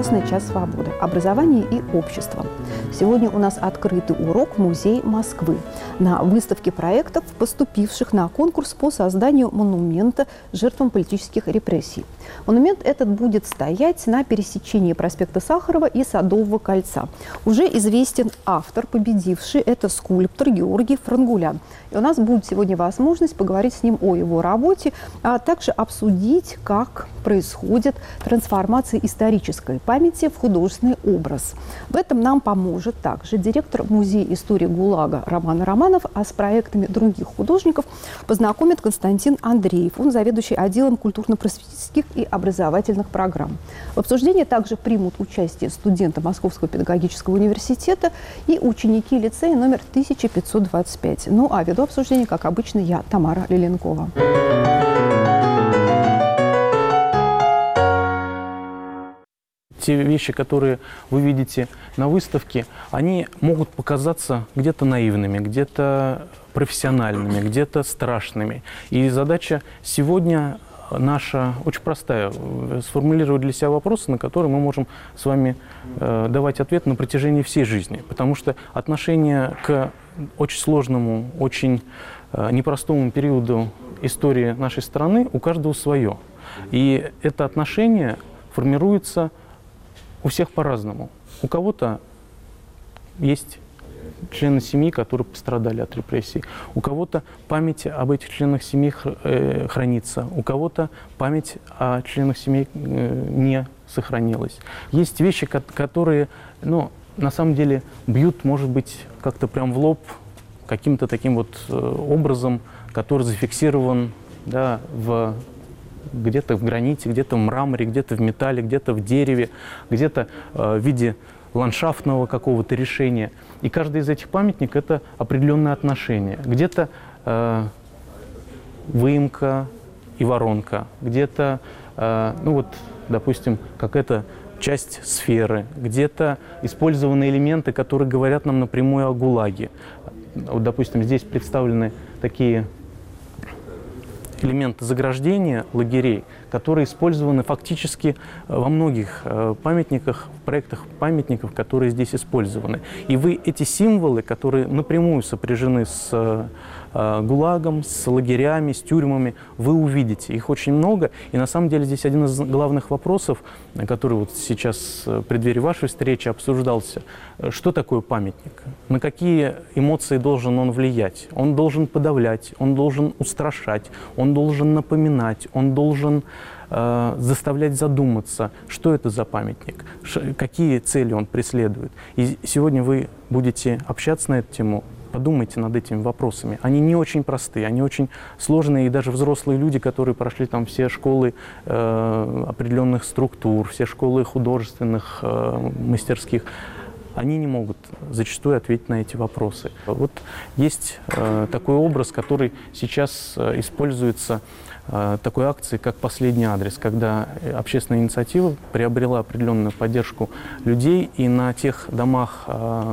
классная часть свободы, образование и общество. Сегодня у нас открытый урок «Музей Москвы» на выставке проектов, поступивших на конкурс по созданию монумента жертвам политических репрессий. Монумент этот будет стоять на пересечении проспекта Сахарова и Садового кольца. Уже известен автор, победивший, это скульптор Георгий Франгулян. И у нас будет сегодня возможность поговорить с ним о его работе, а также обсудить, как происходит трансформация исторической памяти в художественный образ. В этом нам поможет также директор Музея истории ГУЛАГа Роман Романов, а с проектами других художников познакомит Константин Андреев. Он заведующий отделом культурно-просветительских и образовательных программ. В обсуждении также примут участие студенты Московского педагогического университета и ученики лицея номер 1525. Ну а веду обсуждение, как обычно, я, Тамара Лиленкова. Те вещи, которые вы видите на выставке, они могут показаться где-то наивными, где-то профессиональными, где-то страшными. И задача сегодня наша очень простая – сформулировать для себя вопросы, на которые мы можем с вами давать ответ на протяжении всей жизни. Потому что отношение к очень сложному, очень непростому периоду истории нашей страны у каждого свое. И это отношение формируется у всех по-разному. У кого-то есть члены семьи, которые пострадали от репрессий. У кого-то память об этих членах семьи хранится. У кого-то память о членах семьи не сохранилась. Есть вещи, которые, на самом деле, бьют, может быть, как-то прям в лоб каким-то таким вот образом, который зафиксирован, да, где-то в граните, где-то в мраморе, где-то в металле, где-то в дереве, где-то в виде ландшафтного какого-то решения. И каждый из этих памятников – это определенное отношение. Где-то выемка и воронка, где-то, допустим, какая-то часть сферы, где-то использованы элементы, которые говорят нам напрямую о ГУЛАГе. Вот, допустим, здесь представлены такие элементы заграждения лагерей, которые использованы фактически во многих памятниках, в проектах памятников, которые здесь использованы. И вы эти символы, которые напрямую сопряжены с ГУЛАГом, с лагерями, с тюрьмами, вы увидите. Их очень много. И на самом деле здесь один из главных вопросов, который вот сейчас в преддверии вашей встречи обсуждался. Что такое памятник? На какие эмоции должен он влиять? Он должен подавлять, он должен устрашать, он должен напоминать, он должен заставлять задуматься, что это за памятник, какие цели он преследует. И сегодня вы будете общаться на эту тему. Подумайте над этими вопросами. Они не очень простые, они очень сложные, и даже взрослые люди, которые прошли там все школы определенных структур, все школы художественных, мастерских, они не могут зачастую ответить на эти вопросы. Вот есть такой образ, который сейчас используется такой акции, как «Последний адрес», когда общественная инициатива приобрела определенную поддержку людей, и на тех домах,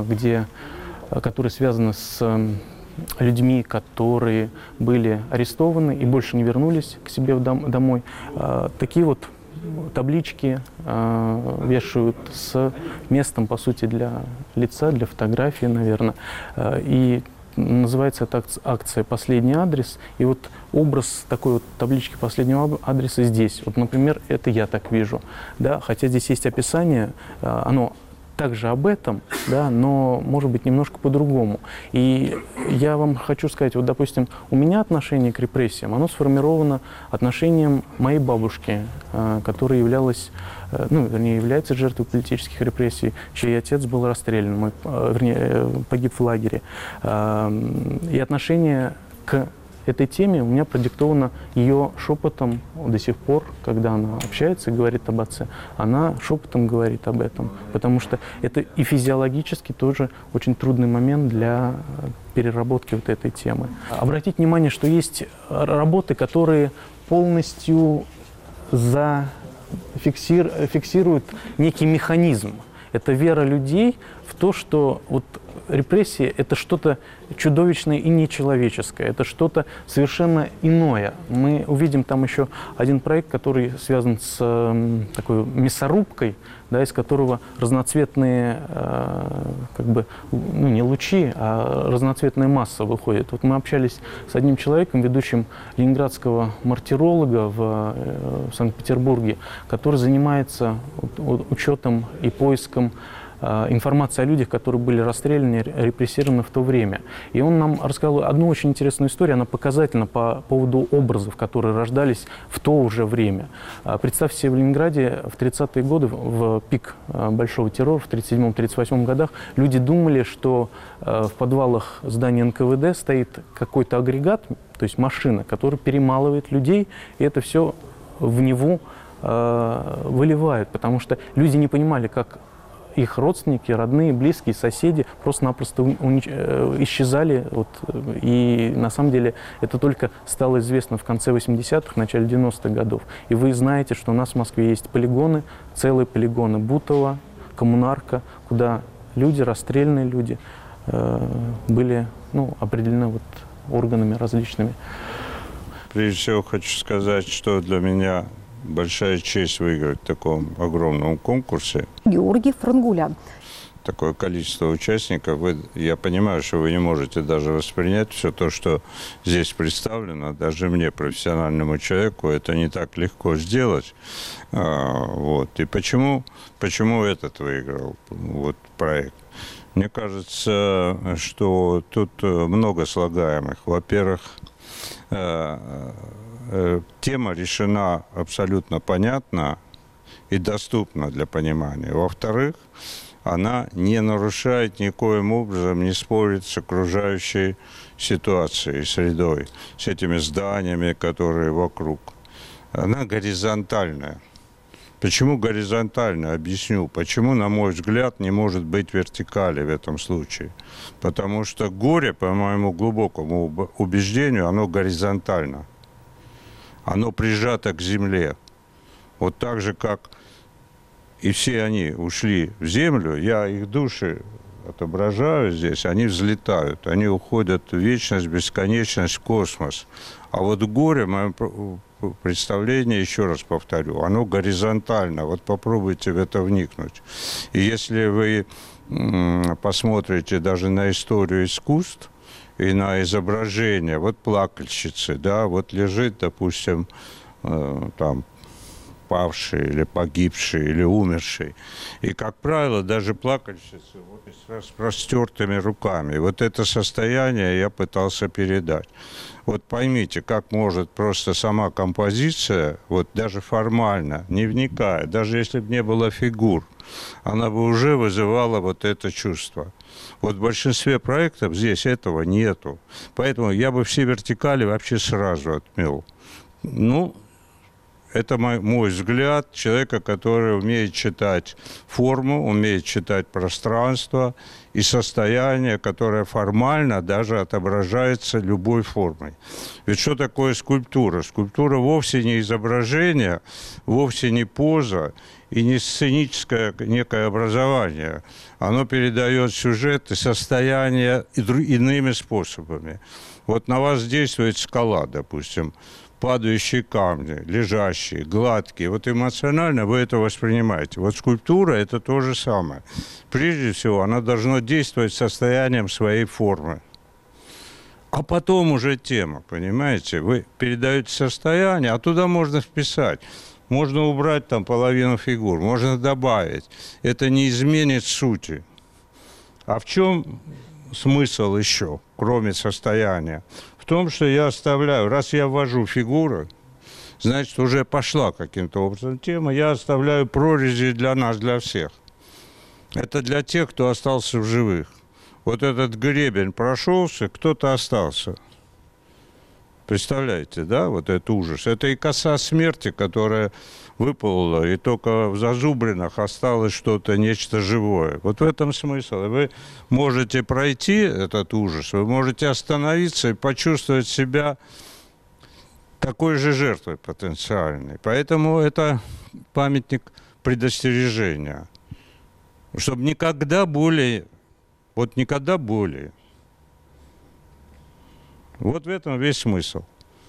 которые связаны с людьми, которые были арестованы и больше не вернулись к себе домой, такие вот таблички вешают с местом, по сути, для лица, для фотографии, наверное. И называется эта акция «Последний адрес». И вот образ такой вот таблички последнего адреса здесь. Вот, например, это я так вижу. Да? Хотя здесь есть описание, оно также об этом, да, но, может быть, немножко по-другому. И я вам хочу сказать, вот, допустим, у меня отношение к репрессиям, оно сформировано отношением моей бабушки, которая являлась, является жертвой политических репрессий, чей отец был расстрелян, погиб в лагере. И отношение к этой теме у меня продиктовано ее шепотом до сих пор, когда она общается и говорит об отце, она шепотом говорит об этом, потому что это и физиологически тоже очень трудный момент для переработки вот этой темы. Обратите внимание, что есть работы, которые полностью фиксируют некий механизм. Это вера людей в то, что вот репрессии – это что-то чудовищное и нечеловеческое, это что-то совершенно иное. Мы увидим там еще один проект, который связан с такой мясорубкой, да, из которого разноцветные, как бы, ну, не лучи, а разноцветная масса выходит. Вот мы общались с одним человеком, ведущим ленинградского мартиролога в Санкт-Петербурге, который занимается учетом и поиском информации о людях, которые были расстреляны, репрессированы в то время. И он нам рассказал одну очень интересную историю, она показательна по поводу образов, которые рождались в то уже время. Представьте себе, в Ленинграде в 30-е годы, в пик большого террора, в 1937-1938 годах, люди думали, что в подвалах здания НКВД стоит какой-то агрегат, то есть машина, которая перемалывает людей, и это все в Неву выливают, потому что люди не понимали, как их родственники, родные, близкие, соседи просто-напросто исчезали. Вот, и на самом деле это только стало известно в конце 80-х, начале 90-х годов. И вы знаете, что у нас в Москве есть полигоны, целые полигоны Бутово, Коммунарка, куда люди, расстрелянные люди, были, ну, определены вот органами различными. Прежде всего хочу сказать, что для меня большая честь выиграть в таком огромном конкурсе. Георгий Франгулян. Такое количество участников. Я понимаю, что вы не можете даже воспринять все то, что здесь представлено. Даже мне, профессиональному человеку, это не так легко сделать. Вот. И почему этот выиграл вот, проект? Мне кажется, что тут много слагаемых. Во-первых, тема решена абсолютно понятно и доступна для понимания. Во-вторых, она не нарушает никоим образом, не спорит с окружающей ситуацией, средой, с этими зданиями, которые вокруг. Она горизонтальная. Почему горизонтальная? Объясню. Почему, на мой взгляд, не может быть вертикали в этом случае? Потому что горе, по моему глубокому убеждению, оно горизонтально. Оно прижато к земле. Вот так же, как и все они ушли в землю, я их души отображаю здесь, они взлетают, они уходят в вечность, бесконечность, в космос. А вот горе, мое представление, еще раз повторю, оно горизонтально. Вот попробуйте в это вникнуть. И если вы посмотрите даже на историю искусств, и на изображение, вот плакальщицы, да, вот лежит, допустим, там, павший или погибший или умерший. И, как правило, даже плакальщицы вот, с распростертыми руками. Вот это состояние я пытался передать. Вот поймите, как может просто сама композиция, вот даже формально, не вникая, даже если бы не было фигур, она бы уже вызывала вот это чувство. Вот в большинстве проектов здесь этого нету. Поэтому я бы все вертикали вообще сразу отмел. Ну, это мой взгляд человека, который умеет читать форму, умеет читать пространство и состояние, которое формально даже отображается любой формой. Ведь что такое скульптура? Скульптура вовсе не изображение, вовсе не поза и не сценическое некое образование. Оно передает сюжет и состояние иными способами. Вот на вас действует скала, допустим, падающие камни, лежащие, гладкие. Вот эмоционально вы это воспринимаете. Вот скульптура – это то же самое. Прежде всего, она должна действовать состоянием своей формы. А потом уже тема, понимаете? Вы передаете состояние, а туда можно вписать. Можно убрать там половину фигур, можно добавить. Это не изменит сути. А в чем смысл еще, кроме состояния? В том, что я оставляю, раз я ввожу фигуры, значит, уже пошла каким-то образом тема, я оставляю прорези для нас, для всех. Это для тех, кто остался в живых. Вот этот гребень прошелся, кто-то остался. Представляете, да, вот этот ужас. Это и коса смерти, которая выпала, и только в зазубринах осталось что-то, нечто живое. Вот в этом смысл. И вы можете пройти этот ужас, вы можете остановиться и почувствовать себя такой же жертвой потенциальной. Поэтому это памятник предостережения. Чтобы никогда более Вот никогда более. Вот в этом весь смысл.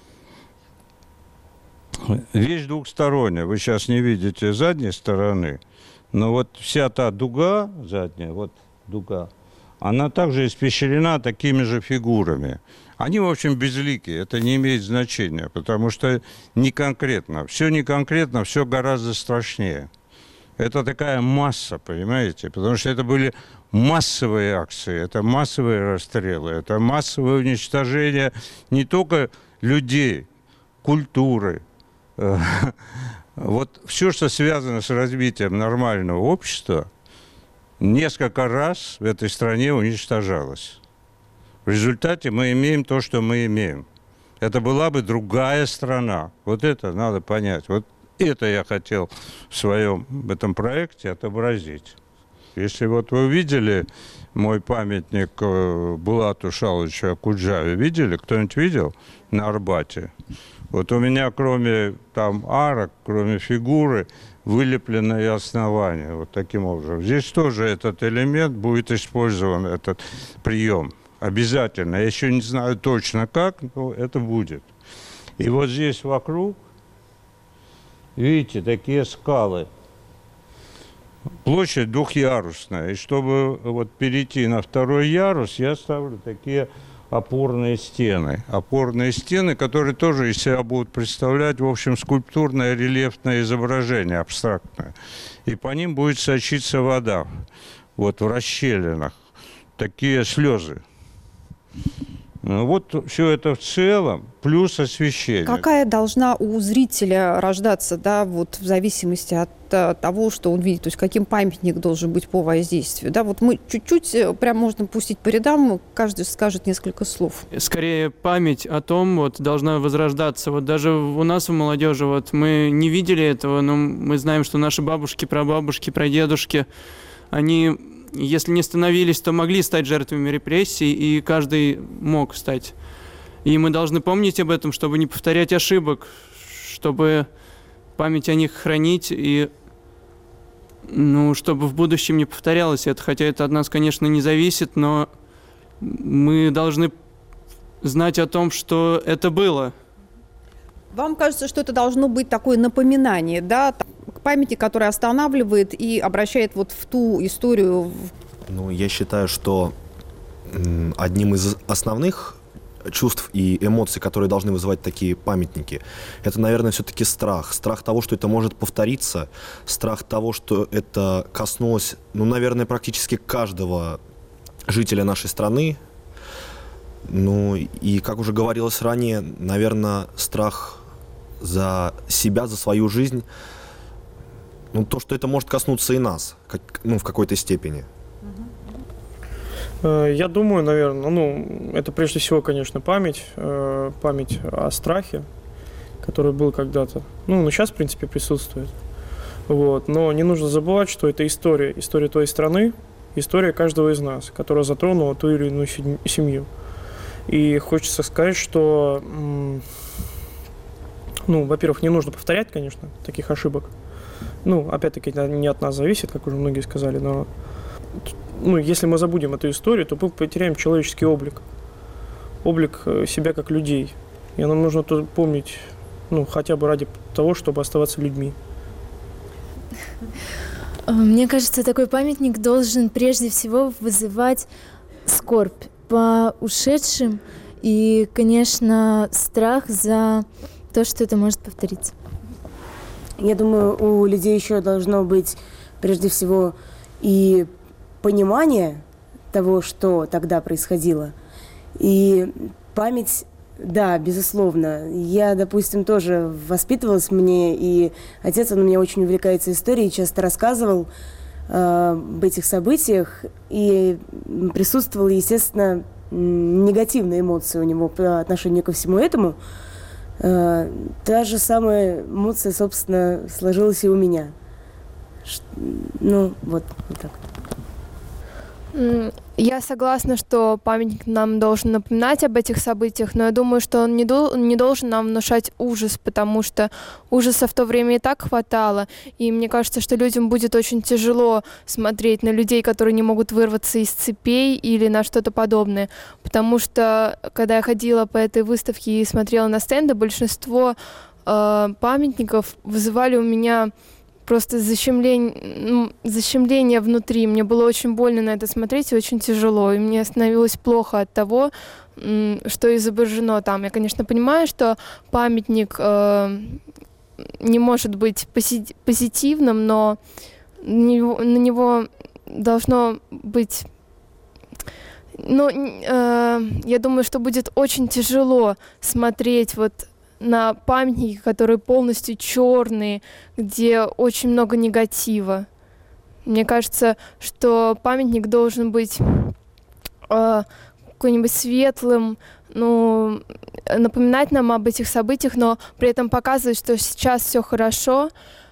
Вещь двухсторонняя. Вы сейчас не видите задней стороны, но вот вся та дуга задняя, вот дуга, она также испещрена такими же фигурами. Они, в общем, безликие, это не имеет значения, потому что не конкретно. Все не конкретно, все гораздо страшнее. Это такая масса, понимаете? Потому что это были массовые акции, это массовые расстрелы, это массовое уничтожение не только людей, культуры. Вот все, что связано с развитием нормального общества, несколько раз в этой стране уничтожалось. В результате мы имеем то, что мы имеем. Это была бы другая страна. Вот это надо понять. Вот это я хотел в своем этом проекте отобразить. Если вот вы видели мой памятник Булату Шалычу Окуджаве, видели? Кто-нибудь видел на Арбате? Вот у меня кроме там арок, кроме фигуры, вылеплено и основание. Вот таким образом. Здесь тоже этот элемент будет использован, этот прием. Обязательно. Я еще не знаю точно как, но это будет. И вот здесь вокруг, видите, такие скалы. Площадь двухъярусная. И чтобы вот перейти на второй ярус, я ставлю такие опорные стены. Опорные стены, которые тоже из себя будут представлять, в общем, скульптурное рельефное изображение, абстрактное. И по ним будет сочиться вода. Вот в расщелинах. Такие слезы. Вот все это в целом, плюс освещение. Какая должна у зрителя рождаться, да, вот в зависимости от того, что он видит, то есть каким памятник должен быть по воздействию, да, вот мы чуть-чуть, прям можно пустить по рядам, каждый скажет несколько слов. Скорее память о том, вот, должна возрождаться, вот даже у нас, у молодежи, вот, мы не видели этого, но мы знаем, что наши бабушки, прабабушки, прадедушки, они, если не становились, то могли стать жертвами репрессий, и каждый мог стать. И мы должны помнить об этом, чтобы не повторять ошибок, чтобы память о них хранить, и чтобы в будущем не повторялось это. Хотя это от нас, конечно, не зависит, но мы должны знать о том, что это было. Вам кажется, что это должно быть такое напоминание, да, памяти, который останавливает и обращает вот в ту историю? Я считаю, что одним из основных чувств и эмоций, которые должны вызывать такие памятники, это, наверное, все-таки страх. Страх того, что это может повториться, страх того, что это коснулось, наверное, практически каждого жителя нашей страны. И, как уже говорилось ранее, наверное, страх за себя, за свою жизнь, то, что это может коснуться и нас, в какой-то степени. Я думаю, наверное, это прежде всего, конечно, память о страхе, который был когда-то, сейчас, в принципе, присутствует. Вот. Но не нужно забывать, что это история той страны, история каждого из нас, которая затронула ту или иную семью. И хочется сказать, что, во-первых, не нужно повторять, конечно, таких ошибок. Опять-таки, это не от нас зависит, как уже многие сказали, но если мы забудем эту историю, то мы потеряем человеческий облик себя как людей. И нам нужно тут помнить, хотя бы ради того, чтобы оставаться людьми. Мне кажется, такой памятник должен прежде всего вызывать скорбь по ушедшим и, конечно, страх за то, что это может повториться. Я думаю, у людей еще должно быть прежде всего и понимание того, что тогда происходило. И память, да, безусловно. Я, допустим, тоже воспитывалась и отец, он у меня очень увлекается историей, часто рассказывал об этих событиях, и присутствовала, естественно, негативные эмоции у него по отношению ко всему этому. Та же самая эмоция, собственно, сложилась и у меня. Вот так. Я согласна, что памятник нам должен напоминать об этих событиях, но я думаю, что он не должен нам внушать ужас, потому что ужаса в то время и так хватало. И мне кажется, что людям будет очень тяжело смотреть на людей, которые не могут вырваться из цепей или на что-то подобное. Потому что, когда я ходила по этой выставке и смотрела на стенды, большинство памятников вызывали у меня просто защемление внутри. Мне было очень больно на это смотреть и очень тяжело. И мне становилось плохо от того, что изображено там. Я, конечно, понимаю, что памятник не может быть позитивным, но на него должно быть... я думаю, что будет очень тяжело смотреть на памятники, которые полностью черные, где очень много негатива. Мне кажется, что памятник должен быть какой-нибудь светлым, напоминать нам об этих событиях, но при этом показывать, что сейчас все хорошо,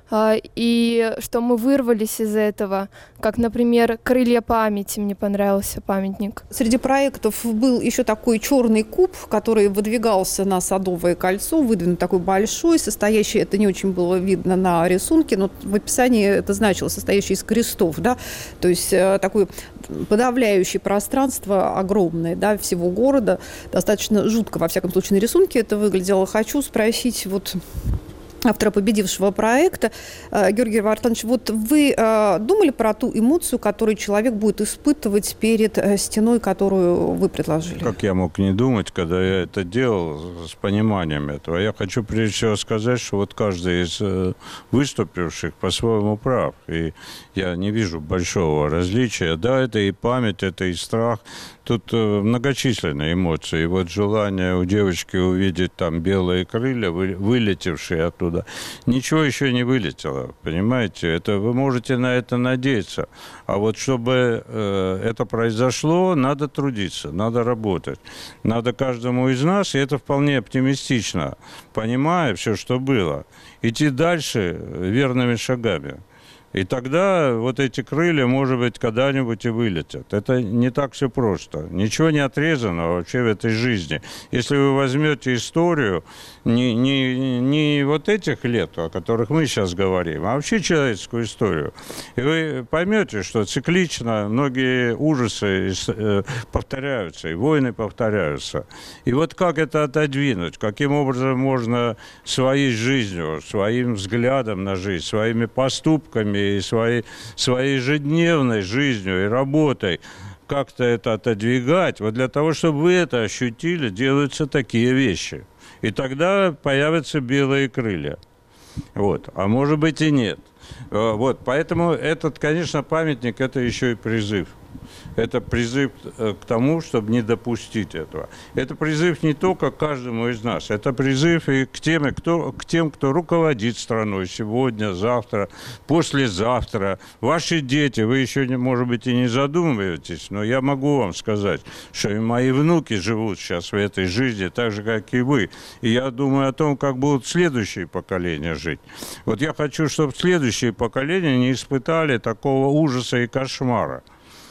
и что мы вырвались из этого. Как, например, «Крылья памяти» мне понравился памятник. Среди проектов был еще такой черный куб, который выдвигался на Садовое кольцо, выдвинут такой большой, состоящий, это не очень было видно на рисунке, но в описании это значилось, состоящий из крестов, да, то есть такой подавляющее пространство огромное, да, всего города, достаточно жутко, во всяком случае, на рисунке это выглядело. Хочу спросить автора победившего проекта, Георгий Вартанович, вы думали про ту эмоцию, которую человек будет испытывать перед стеной, которую вы предложили? Как я мог не думать, когда я это делал с пониманием этого? Я хочу прежде всего сказать, что каждый из выступивших по-своему прав. И я не вижу большого различия. Да, это и память, это и страх. Тут многочисленные эмоции. Желание у девочки увидеть там белые крылья, вылетевшие оттуда. Ничего еще не вылетело, понимаете? Вы можете на это надеяться. А чтобы это произошло, надо трудиться, надо работать. Надо каждому из нас, и это вполне оптимистично, понимая все, что было, идти дальше верными шагами. И тогда эти крылья, может быть, когда-нибудь и вылетят. Это не так все просто. Ничего не отрезано вообще в этой жизни. Если вы возьмете историю не этих лет, о которых мы сейчас говорим, а вообще человеческую историю, и вы поймете, что циклично многие ужасы повторяются, и войны повторяются. И как это отодвинуть? Каким образом можно своей жизнью, своим взглядом на жизнь, своими поступками, и своей ежедневной жизнью и работой как-то это отодвигать. Для того, чтобы вы это ощутили, делаются такие вещи. И тогда появятся белые крылья. А может быть и нет. Поэтому этот, конечно, памятник, это еще и призыв. Это призыв к тому, чтобы не допустить этого. Это призыв не только к каждому из нас, это призыв и к тем, кто руководит страной сегодня, завтра, послезавтра. Ваши дети, вы еще, может быть, и не задумываетесь, но я могу вам сказать, что и мои внуки живут сейчас в этой жизни так же, как и вы. И я думаю о том, как будут следующие поколения жить. Я хочу, чтобы следующие поколения не испытали такого ужаса и кошмара.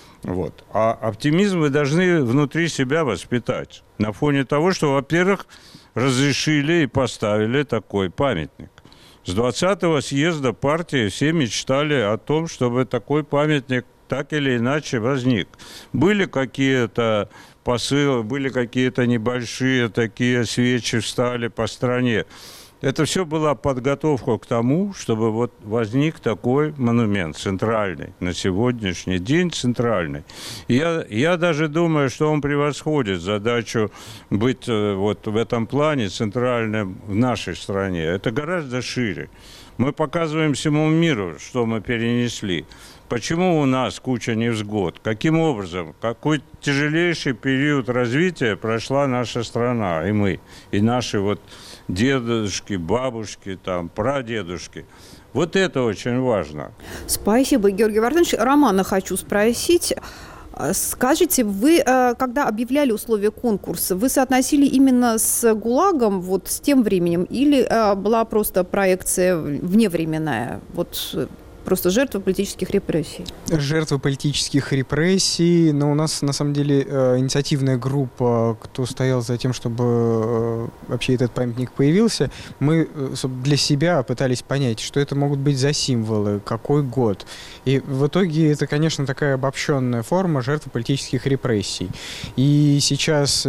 А оптимизм вы должны внутри себя воспитать на фоне того, что, во-первых, разрешили и поставили такой памятник. С 20-го съезда партии все мечтали о том, чтобы такой памятник так или иначе возник. Были какие-то посылы, были какие-то небольшие такие свечи встали по стране. Это все была подготовка к тому, чтобы возник такой монумент центральный, на сегодняшний день центральный. И я даже думаю, что он превосходит задачу быть в этом плане центральным в нашей стране. Это гораздо шире. Мы показываем всему миру, что мы перенесли. Почему у нас куча невзгод? Каким образом? Какой тяжелейший период развития прошла наша страна, и мы, и наши дедушки, бабушки, прадедушки. Это очень важно. Спасибо, Георгий Вартанович. Романа хочу спросить. Скажите, вы, когда объявляли условия конкурса, вы соотносили именно с ГУЛАГом, с тем временем, или была просто проекция вневременная? просто жертвы политических репрессий? Жертвы политических репрессий. Но у нас, на самом деле, инициативная группа, кто стоял за тем, чтобы вообще этот памятник появился, мы для себя пытались понять, что это могут быть за символы, какой год. И в итоге это, конечно, такая обобщенная форма жертвы политических репрессий. И сейчас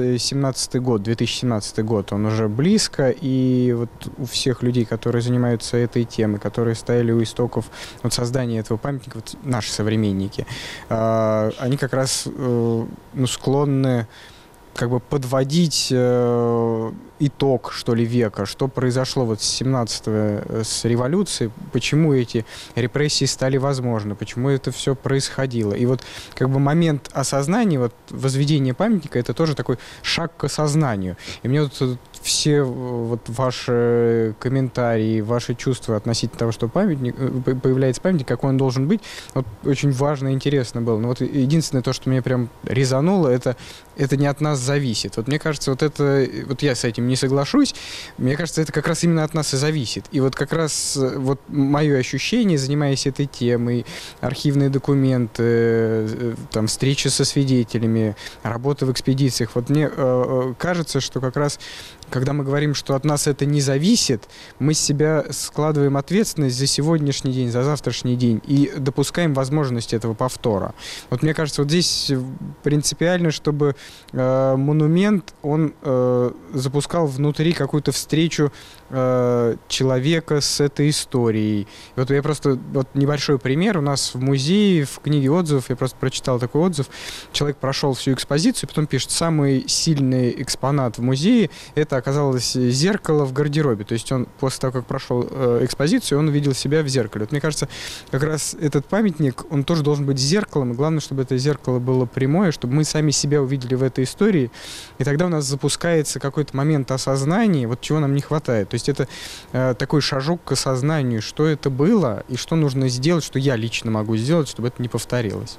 2017 год, он уже близко, и вот у всех людей, которые занимаются этой темой, которые стояли у истоков вот создания этого памятника, вот наши современники, они как раз склонны как бы подводить итог, что ли, века, что произошло вот с 17-го, с революцией, почему эти репрессии стали возможны, почему это все происходило. И вот как бы момент осознания, вот возведение памятника, это тоже такой шаг к осознанию. И мне вот все вот ваши комментарии, ваши чувства относительно того, что появляется памятник, какой он должен быть, вот очень важно и интересно было. Но вот единственное то, что меня прям резануло, это не от нас зависит. Вот мне кажется, вот я с этим не соглашусь, мне кажется, это как раз именно от нас и зависит. И вот как раз вот мое ощущение, занимаясь этой темой, архивные документы, там, встречи со свидетелями, работа в экспедициях, вот мне кажется, что как раз когда мы говорим, что от нас это не зависит, мы с себя складываем ответственность за сегодняшний день, за завтрашний день и допускаем возможность этого повтора. Вот мне кажется, вот здесь принципиально, чтобы монумент, он запускал внутри какую-то встречу человека с этой историей. И вот я просто, вот небольшой пример, у нас в музее, в книге отзывов, я просто прочитал такой отзыв, человек прошел всю экспозицию, потом пишет, самый сильный экспонат в музее, это оказалось зеркало в гардеробе. То есть он после того, как прошел экспозицию, он увидел себя в зеркале. Вот мне кажется, как раз этот памятник, он тоже должен быть зеркалом. И главное, чтобы это зеркало было прямое, чтобы мы сами себя увидели в этой истории. И тогда у нас запускается какой-то момент осознания, вот чего нам не хватает. То есть это такой шажок к осознанию, что это было и что нужно сделать, что я лично могу сделать, чтобы это не повторилось.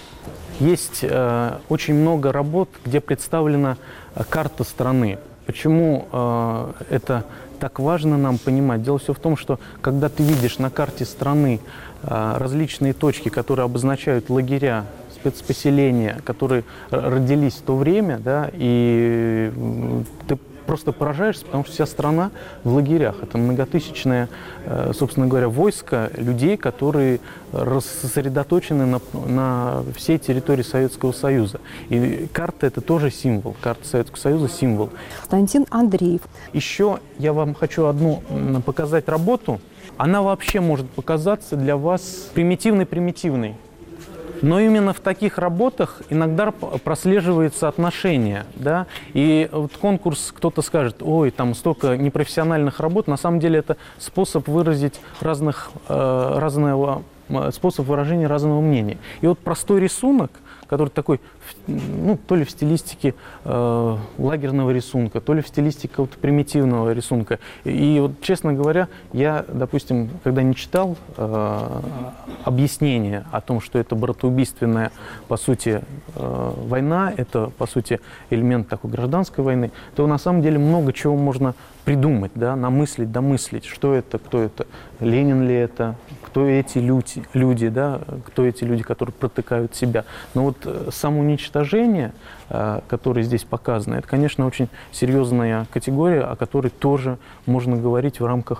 Есть очень много работ, где представлена карта страны. Почему это так важно нам понимать? Дело все в том, что когда ты видишь на карте страны различные точки, которые обозначают лагеря, спецпоселения, которые родились в то время, да, и ты просто поражаешься, потому что вся страна в лагерях. Это многотысячное, собственно говоря, войско людей, которые рассредоточены на всей территории Советского Союза. И карта – это тоже символ. Карта Советского Союза – символ. Константин Андреев. Еще я вам хочу одну показать работу. Она вообще может показаться для вас примитивной. Но именно в таких работах иногда прослеживается отношение, да, и вот конкурс, кто-то скажет, ой, там столько непрофессиональных работ, на самом деле это способ выразить способ выражения разного мнения. И вот простой рисунок, который такой, ну, то ли в стилистике лагерного рисунка, то ли в стилистике какого-то примитивного рисунка. И вот, честно говоря, я, допустим, когда не читал объяснение о том, что это братоубийственная, по сути, война, это, по сути, элемент такой гражданской войны, то на самом деле много чего можно придумать, да, намыслить, домыслить, что это, кто это, Ленин ли это, кто эти люди, да, кто эти люди, которые протыкают себя. Но вот самоуничтожение, которое здесь показано, это, конечно, очень серьезная категория, о которой тоже можно говорить в рамках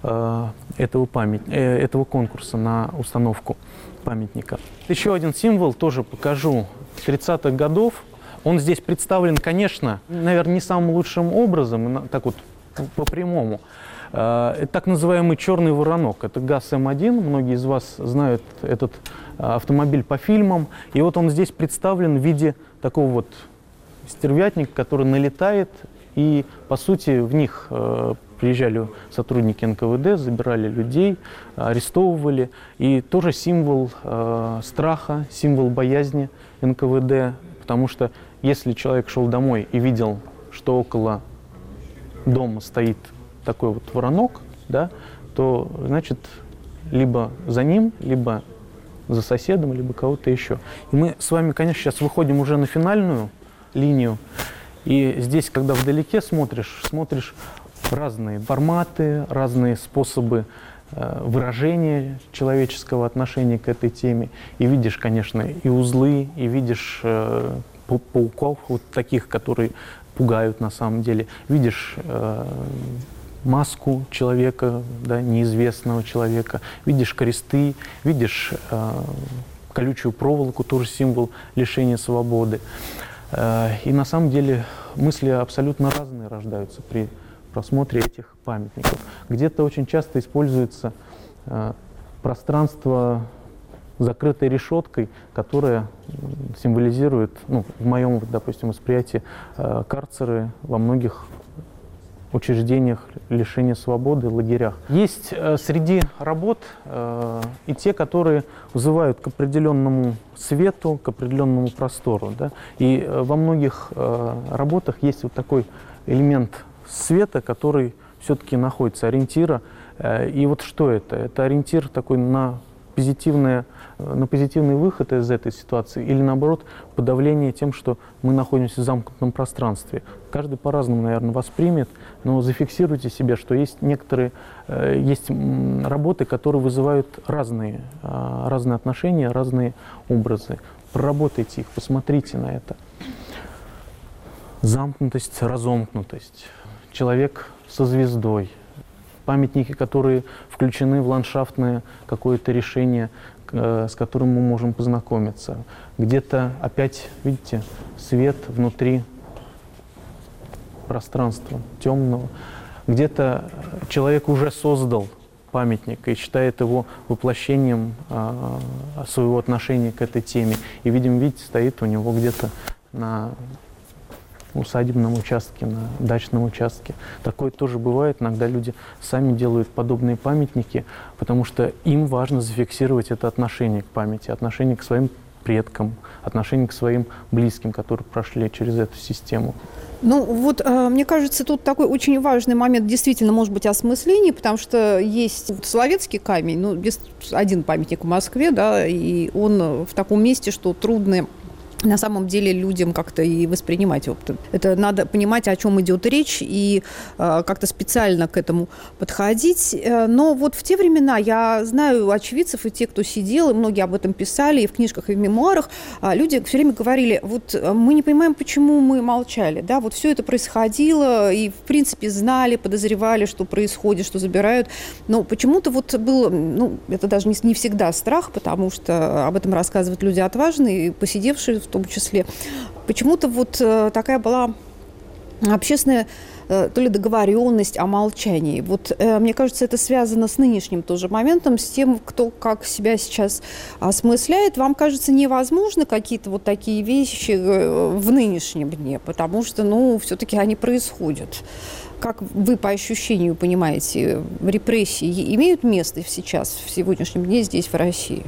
этого конкурса на установку памятника. Еще один символ тоже покажу 30-х годов. Он здесь представлен, конечно, наверное, не самым лучшим образом, так вот по-прямому. Так называемый черный воронок. Это ГАЗ М1. Многие из вас знают этот автомобиль по фильмам. И вот он здесь представлен в виде такого вот стервятника, который налетает. И, по сути, в них приезжали сотрудники НКВД, забирали людей, арестовывали. И тоже символ страха, символ боязни НКВД. Потому что если человек шел домой и видел, что около дома стоит такой вот воронок, да, то, значит, либо за ним, либо за соседом, либо кого-то еще. И мы с вами, конечно, сейчас выходим уже на финальную линию. И здесь, когда вдалеке смотришь разные форматы, разные способы выражение человеческого отношения к этой теме. И видишь, конечно, и узлы, и видишь пауков, вот таких, которые пугают на самом деле. Видишь маску человека, да, неизвестного человека, видишь кресты, видишь колючую проволоку, тоже символ лишения свободы. И на самом деле мысли абсолютно разные рождаются при просмотре этих памятников. Где-то очень часто используется пространство закрытой решеткой, которая символизирует, ну, в моем, допустим, восприятии, карцеры во многих учреждениях лишения свободы, лагерях. Есть среди работ и те, которые вызывают к определенному свету, к определенному простору. Да? И во многих работах есть вот такой элемент света, который все-таки находится, ориентира. И вот что это? Это ориентир такой на позитивный выход из этой ситуации или, наоборот, подавление тем, что мы находимся в замкнутом пространстве. Каждый по-разному, наверное, воспримет, но зафиксируйте себе, что есть есть работы, которые вызывают разные отношения, разные образы. Проработайте их, посмотрите на это. Замкнутость, разомкнутость, человек со звездой, памятники, которые включены в ландшафтное какое-то решение, с которым мы можем познакомиться. Где-то опять, видите, свет внутри пространства темного. Где-то человек уже создал памятник и считает его воплощением своего отношения к этой теме. И, видите, стоит у него где-то на усадебном участке, на дачном участке. Такое тоже бывает. Иногда люди сами делают подобные памятники, потому что им важно зафиксировать это отношение к памяти, отношение к своим предкам, отношение к своим близким, которые прошли через эту систему. Ну вот, мне кажется, тут такой очень важный момент действительно может быть осмысление, потому что есть Соловецкий камень, ну, один памятник в Москве, да, и он в таком месте, что трудно на самом деле людям как-то и воспринимать его. Это надо понимать, о чем идет речь, и как-то специально к этому подходить. Но вот в те времена я знаю очевидцев и тех, кто сидел, и многие об этом писали, и в книжках, и в мемуарах, люди все время говорили, вот мы не понимаем, почему мы молчали. Да? Вот все это происходило, и в принципе знали, подозревали, что происходит, что забирают. Но почему-то вот был, ну, это даже не всегда страх, потому что об этом рассказывают люди отважные, посидевшие в том числе. Почему-то вот такая была общественная то ли договоренность о молчании. Вот мне кажется, это связано с нынешним тоже моментом, с тем, кто как себя сейчас осмысляет. Вам кажется, невозможно какие-то вот такие вещи в нынешнем дне, потому что, ну, все-таки они происходят. Как вы по ощущению понимаете, репрессии имеют место сейчас, в сегодняшнем дне здесь, в России?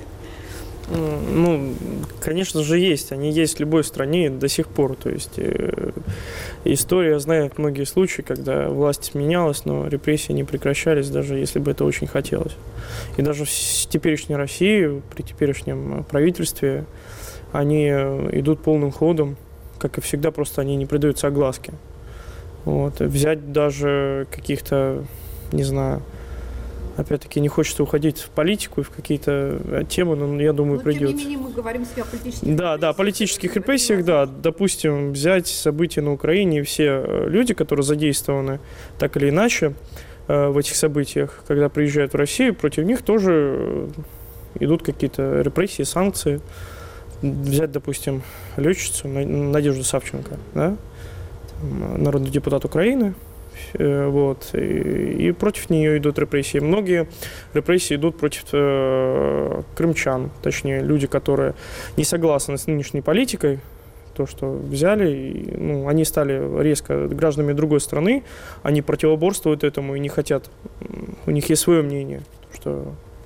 Ну, конечно же, есть. Они есть в любой стране до сих пор. То есть история знает многие случаи, когда власть сменялась, но репрессии не прекращались, даже если бы это очень хотелось. И даже в теперешней России, при теперешнем правительстве, они идут полным ходом, как и всегда, просто они не придаются огласке. Вот. Взять даже каких-то, не знаю, опять-таки, не хочется уходить в политику и в какие-то темы, но я думаю, придется. Тем не менее, мы говорим о политических Да, политических репрессиях, да. Допустим, взять события на Украине, и все люди, которые задействованы так или иначе в этих событиях, когда приезжают в Россию, против них тоже идут какие-то репрессии, санкции. Взять, допустим, летчицу Надежду Савченко, да? Народный депутат Украины. Вот, и против нее идут репрессии. Многие репрессии идут против крымчан, точнее, люди, которые не согласны с нынешней политикой, то, что взяли, и, ну, они стали резко гражданами другой страны, они противоборствуют этому и не хотят, у них есть свое мнение, что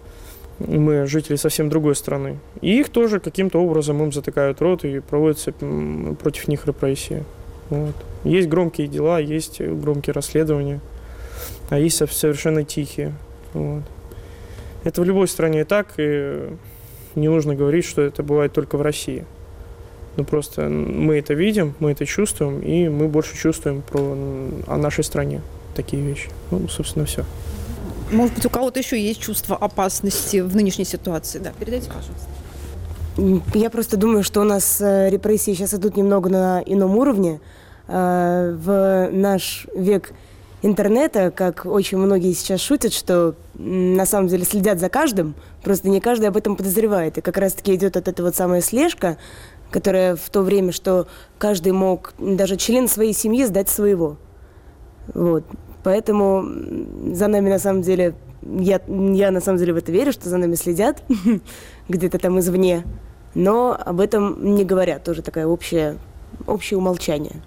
мы жители совсем другой страны. И их тоже каким-то образом им затыкают рот и проводятся против них репрессии. Вот. Есть громкие дела, есть громкие расследования, а есть совершенно тихие. Вот. Это в любой стране так, и не нужно говорить, что это бывает только в России. Ну, просто мы это видим, мы это чувствуем, и мы больше чувствуем о нашей стране такие вещи. Ну, собственно, все. Может быть, у кого-то еще есть чувство опасности в нынешней ситуации? Да, передайте, пожалуйста. Я просто думаю, что у нас репрессии сейчас идут немного на ином уровне. В наш век интернета, как очень многие сейчас шутят, что на самом деле следят за каждым, просто не каждый об этом подозревает. И как раз-таки идет от этого вот самая слежка, которая в то время, что каждый мог, даже член своей семьи, сдать своего. Вот. Поэтому за нами на самом деле, я на самом деле в это верю, что за нами следят где-то там извне, но об этом не говорят, тоже такое общее умолчание.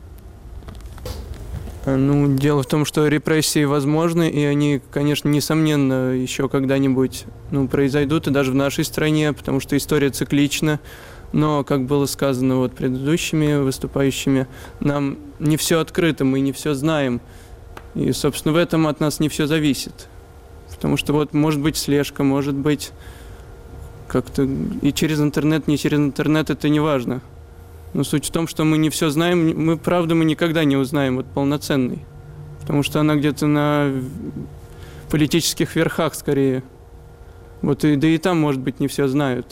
Ну, дело в том, что репрессии возможны, и они, конечно, несомненно, еще когда-нибудь произойдут, и даже в нашей стране, потому что история циклична. Но, как было сказано вот предыдущими выступающими, нам не все открыто, мы не все знаем. И, собственно, в этом от нас не все зависит. Потому что вот может быть слежка, может быть как-то и через интернет, не через интернет, это не важно. Но суть в том, что мы не все знаем, правду мы никогда не узнаем вот полноценной. Потому что она где-то на политических верхах скорее. Вот да и там, может быть, не все знают.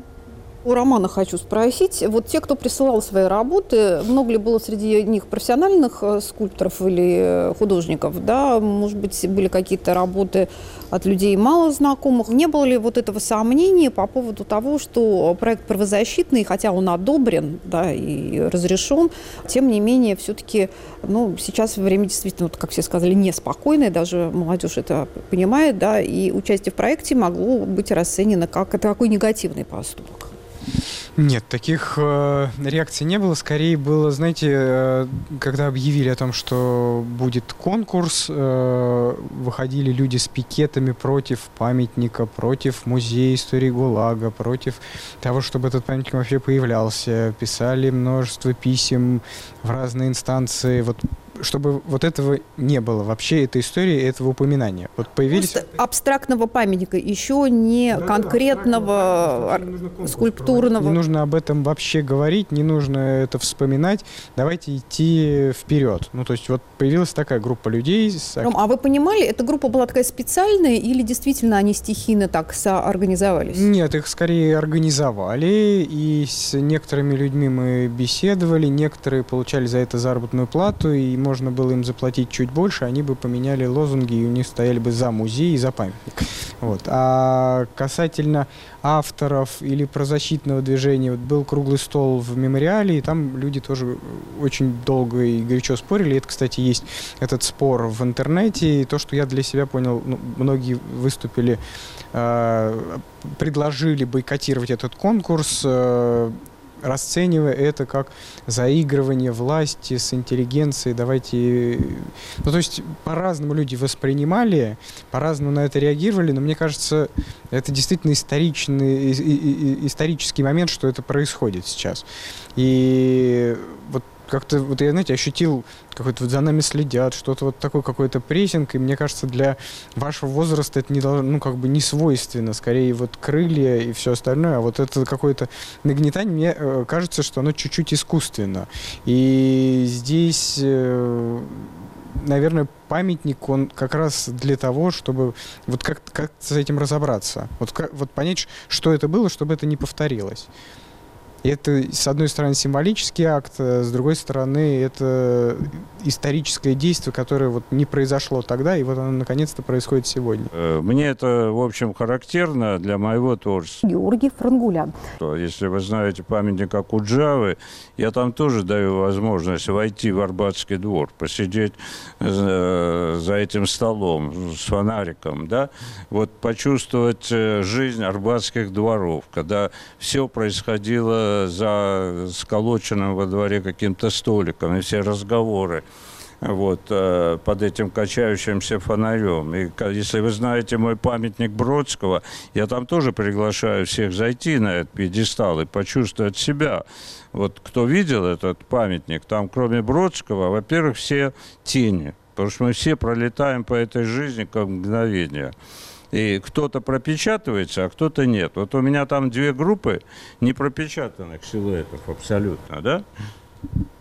У Романа хочу спросить, вот те, кто присылал свои работы, много ли было среди них профессиональных скульпторов или художников, да, может быть, были какие-то работы от людей мало знакомых, не было ли вот этого сомнения по поводу того, что проект правозащитный, хотя он одобрен, да, и разрешен, тем не менее, все-таки, сейчас время действительно, вот, как все сказали, неспокойное, даже молодежь это понимает, да, и участие в проекте могло быть расценено как такой негативный поступок. Нет, таких реакций не было. Скорее было, знаете, когда объявили о том, что будет конкурс, выходили люди с пикетами против памятника, против музея истории ГУЛАГа, против того, чтобы этот памятник вообще появлялся. Писали множество писем в разные инстанции. Вот чтобы вот этого не было вообще, этой истории, этого упоминания. Вот появились... Просто абстрактного памятника, еще не конкретного скульптурного. Не нужно об этом вообще говорить, не нужно это вспоминать. Давайте идти вперед. То есть вот появилась такая группа людей. Ром, а вы понимали, эта группа была такая специальная или действительно они стихийно так соорганизовались? Нет, их скорее организовали, и с некоторыми людьми мы беседовали, некоторые получали за это заработную плату, и можно было им заплатить чуть больше, они бы поменяли лозунги, и у них стояли бы за музей и за памятник. Вот. А касательно авторов или правозащитного движения, вот был круглый стол в мемориале, и там люди тоже очень долго и горячо спорили. Это, кстати, есть этот спор в интернете, и то, что я для себя понял, многие выступили, предложили бойкотировать этот конкурс, расценивая это как заигрывание власти с интеллигенцией. Давайте... то есть по-разному люди воспринимали, по-разному на это реагировали, но мне кажется, это действительно исторический момент, что это происходит сейчас. И вот как-то, я, знаете, ощутил, какой-то за нами следят, что-то вот такой какой-то прессинг, и мне кажется, для вашего возраста это не должно, не свойственно, скорее вот крылья и все остальное, а вот это какое-то нагнетание, мне кажется, что оно чуть-чуть искусственно. И здесь, наверное, памятник, он как раз для того, чтобы вот как с этим разобраться, вот понять, что это было, чтобы это не повторилось. И это, с одной стороны, символический акт, с другой стороны, это историческое действие, которое вот не произошло тогда, и вот оно наконец-то происходит сегодня. Мне это, в общем, характерно для моего творчества. Георгий Франгулян. Если вы знаете памятник Окуджавы, я там тоже даю возможность войти в Арбатский двор, посидеть за этим столом с фонариком, да, вот почувствовать жизнь арбатских дворов, когда все происходило за сколоченным во дворе каким-то столиком, и все разговоры под этим качающимся фонарем. И если вы знаете мой памятник Бродского, я там тоже приглашаю всех зайти на этот пьедестал и почувствовать себя. Вот кто видел этот памятник, там кроме Бродского, во-первых, все тени, потому что мы все пролетаем по этой жизни как мгновение. И кто-то пропечатывается, а кто-то нет. Вот у меня там две группы непропечатанных силуэтов абсолютно, да?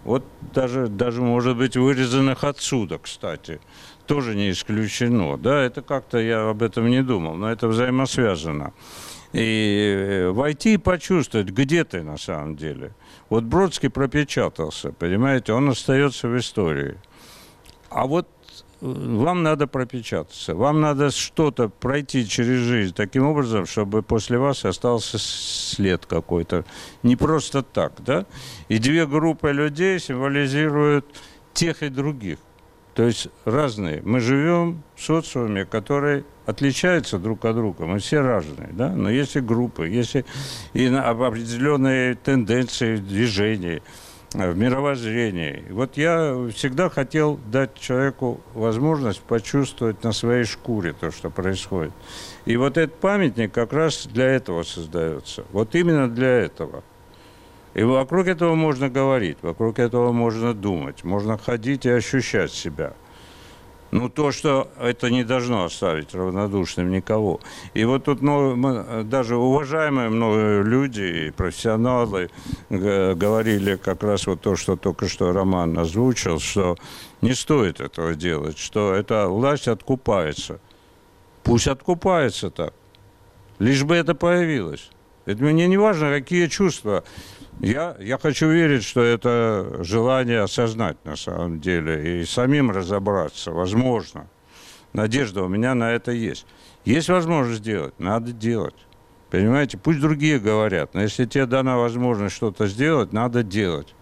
Вот даже может быть, вырезанных отсюда, кстати, тоже не исключено. Да, это как-то я об этом не думал, но это взаимосвязано. И войти и почувствовать, где ты на самом деле. Вот Бродский пропечатался, понимаете, он остается в истории. А вот вам надо пропечататься, вам надо что-то пройти через жизнь таким образом, чтобы после вас остался след какой-то. Не просто так, да? И две группы людей символизируют тех и других. То есть разные. Мы живем в социуме, который отличается друг от друга. Мы все разные, да? Но есть и группы, есть и определенные тенденции движений в мировоззрении. Вот я всегда хотел дать человеку возможность почувствовать на своей шкуре то, что происходит. И вот этот памятник как раз для этого создается. Вот именно для этого. И вокруг этого можно говорить, вокруг этого можно думать, можно ходить и ощущать себя. Ну, то, что это не должно оставить равнодушным никого. И вот тут даже уважаемые мною люди и профессионалы говорили как раз вот то, что только что Роман озвучил, что не стоит этого делать, что эта власть откупается. Пусть откупается так, лишь бы это появилось. Это мне не важно, какие чувства. Я хочу верить, что это желание осознать на самом деле и самим разобраться, возможно. Надежда у меня на это есть. Есть возможность делать, надо делать. Понимаете, пусть другие говорят, но если тебе дана возможность что-то сделать, надо делать.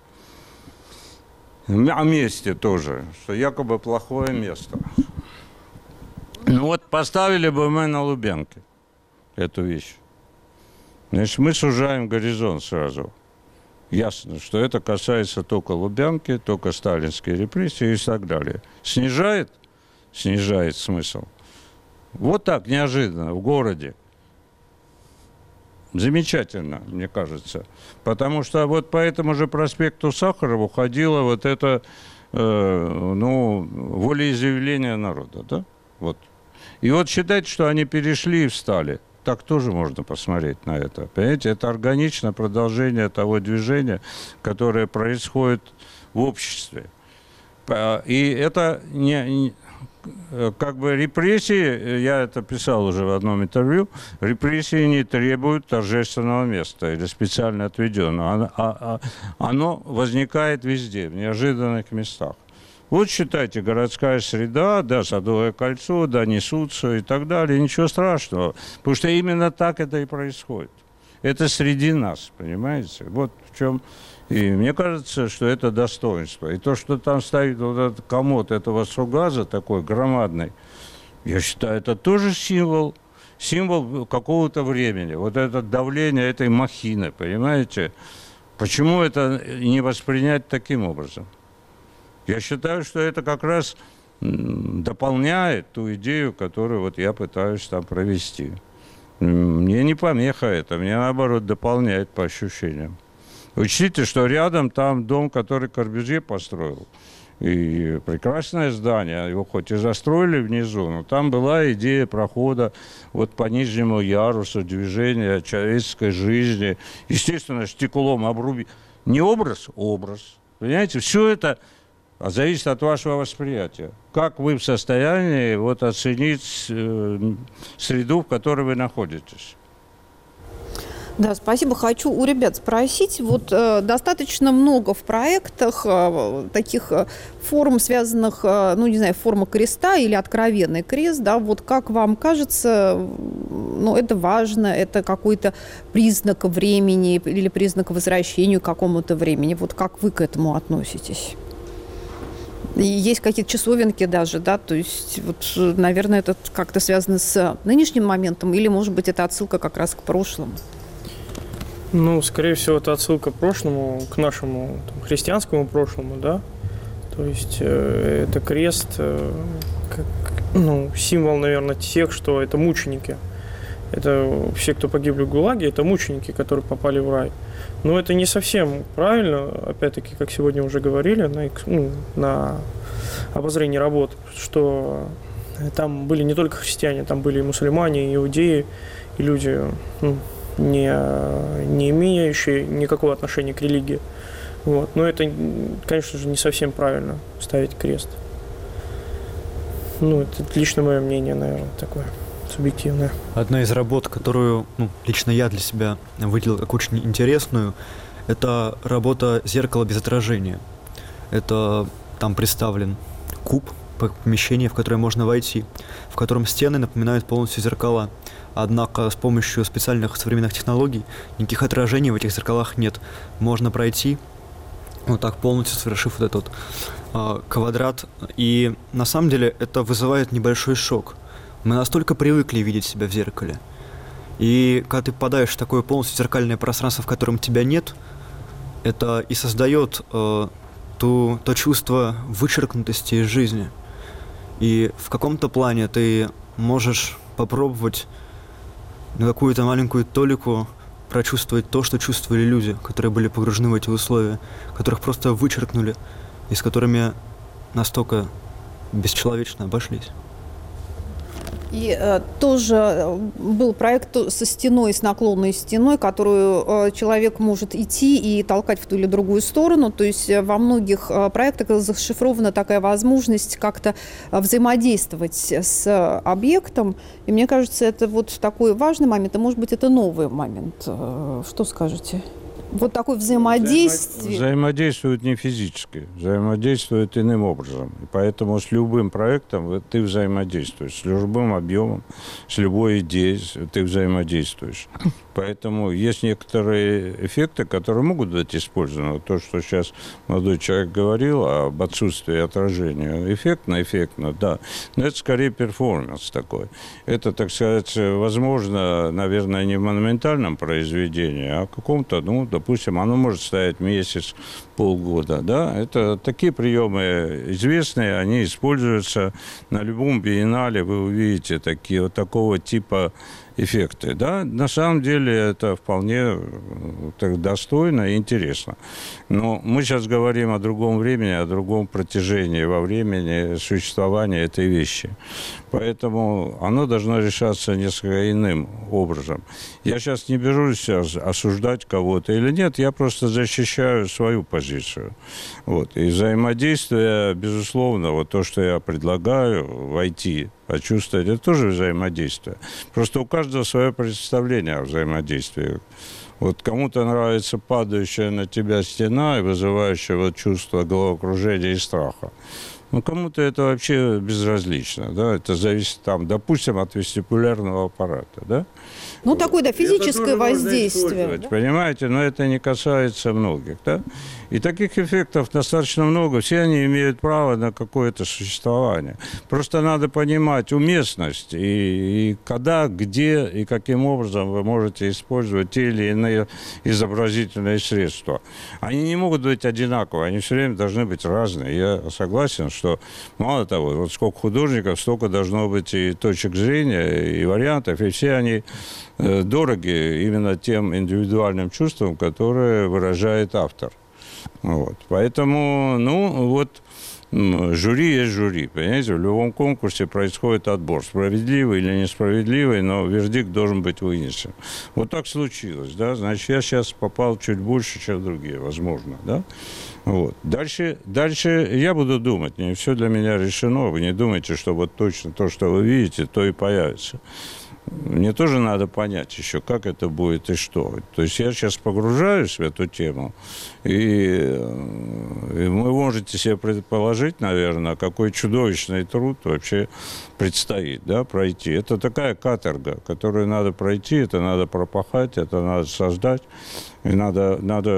О месте тоже, что якобы плохое место. Ну вот поставили бы мы на Лубянке эту вещь. Значит, мы сужаем горизонт сразу. Ясно, что это касается только Лубянки, только сталинской репрессии и так далее. Снижает? Снижает смысл. Вот так, неожиданно, в городе. Замечательно, мне кажется. Потому что вот по этому же проспекту Сахарова ходило вот это, волеизъявление народа, да? Вот. И вот считать, что они перешли и встали. Так тоже можно посмотреть на это. Понимаете, это органичное продолжение того движения, которое происходит в обществе. И это как бы репрессии, я это писал уже в одном интервью, репрессии не требуют торжественного места или специально отведенного. Оно возникает везде, в неожиданных местах. Вот считайте, городская среда, да, Садовое кольцо, да, несутся и так далее. Ничего страшного, потому что именно так это и происходит. Это среди нас, понимаете? Вот в чем... И мне кажется, что это достоинство. И то, что там стоит вот этот комод этого Сугаза, такой громадный, я считаю, это тоже символ какого-то времени. Вот это давление этой махины, понимаете? Почему это не воспринять таким образом? Я считаю, что это как раз дополняет ту идею, которую вот я пытаюсь там провести. Мне не помеха это, мне наоборот дополняет по ощущениям. Учтите, что рядом там дом, который Корбюзье построил. И прекрасное здание, его хоть и застроили внизу, но там была идея прохода вот по нижнему ярусу движения человеческой жизни. Естественно, стеклом обрубить. Не образ, образ. Понимаете, все это... зависит от вашего восприятия. Как вы в состоянии вот оценить среду, в которой вы находитесь? Да, спасибо. Хочу у ребят спросить. Вот достаточно много в проектах таких форм, связанных, форма креста или откровенный крест, да, вот как вам кажется, это важно, это какой-то признак времени или признак возвращения к какому-то времени. Вот как вы к этому относитесь? И есть какие-то часовенки даже, да, то есть, вот, наверное, это как-то связано с нынешним моментом, или, может быть, это отсылка как раз к прошлому? Скорее всего, это отсылка к прошлому, к нашему христианскому прошлому, да. То есть, это крест, как, символ, наверное, тех, что это мученики. Это все, кто погибли в ГУЛАГе, это мученики, которые попали в рай. Но это не совсем правильно, опять-таки, как сегодня уже говорили, на обозрении работ, что там были не только христиане, там были и мусульмане, и иудеи, и люди, не имеющие никакого отношения к религии. Вот. Но это, конечно же, не совсем правильно ставить крест. Ну, это лично мое мнение, наверное, такое субъективное. Одна из работ, которую лично я для себя выделил как очень интересную, это работа «Зеркало без отражения». Это там представлен куб, помещение, в которое можно войти, в котором стены напоминают полностью зеркала. Однако с помощью специальных современных технологий никаких отражений в этих зеркалах нет. Можно пройти вот так полностью, совершив вот этот квадрат. И на самом деле это вызывает небольшой шок. Мы настолько привыкли видеть себя в зеркале. И когда ты попадаешь в такое полностью зеркальное пространство, в котором тебя нет, это и создает то чувство вычеркнутости из жизни. И в каком-то плане ты можешь попробовать на какую-то маленькую толику прочувствовать то, что чувствовали люди, которые были погружены в эти условия, которых просто вычеркнули и с которыми настолько бесчеловечно обошлись. И тоже был проект со стеной, с наклонной стеной, которую человек может идти и толкать в ту или другую сторону. То есть во многих проектах зашифрована такая возможность как-то взаимодействовать с объектом. И мне кажется, это вот такой важный момент, и, может быть, это новый момент. Что скажете? Вот такое взаимодействие. Взаимодействуют не физически, взаимодействуют иным образом. И поэтому с любым проектом ты взаимодействуешь, с любым объемом, с любой идеей ты взаимодействуешь. Поэтому есть некоторые эффекты, которые могут быть использованы. То, что сейчас молодой человек говорил об отсутствии отражения. Эффектно, да. Но это скорее перформанс такой. Это, так сказать, возможно, наверное, не в монументальном произведении, а в каком-то, допустим, оно может стоять месяц, полгода, да. Это такие приемы известные, они используются на любом биеннале, вы увидите такие вот такого типа эффекты, да, на самом деле это вполне так достойно и интересно. Но мы сейчас говорим о другом времени, о другом протяжении во времени существования этой вещи. Поэтому оно должно решаться несколько иным образом. Я сейчас не берусь осуждать кого-то или нет, я просто защищаю свою позицию. Вот. И взаимодействие, безусловно, вот то, что я предлагаю, войти, почувствовать, это тоже взаимодействие. Просто у каждого свое представление о взаимодействии. Вот кому-то нравится падающая на тебя стена и вызывающая вот чувство головокружения и страха. Кому-то это вообще безразлично, да, это зависит, допустим, от вестибулярного аппарата, да. Такое, да, физическое воздействие. Да? Понимаете, но это не касается многих, да. И таких эффектов достаточно много, все они имеют право на какое-то существование. Просто надо понимать уместность и когда, где и каким образом вы можете использовать те или иные изобразительные средства. Они не могут быть одинаковые, они все время должны быть разные. Я согласен, что мало того, вот сколько художников, столько должно быть и точек зрения, и вариантов, и все они дороги именно тем индивидуальным чувствам, которые выражает автор. Вот. Поэтому, жюри есть жюри, понимаете, в любом конкурсе происходит отбор, справедливый или несправедливый, но вердикт должен быть вынесен. Вот так случилось, да, значит, я сейчас попал чуть больше, чем другие, возможно, да. Вот. Дальше я буду думать, не все для меня решено, вы не думайте, что вот точно то, что вы видите, то и появится. Мне тоже надо понять еще, как это будет и что. То есть я сейчас погружаюсь в эту тему, и вы можете себе предположить, наверное, какой чудовищный труд вообще предстоит, да, пройти. Это такая каторга, которую надо пройти, это надо пропахать, это надо создать. И надо,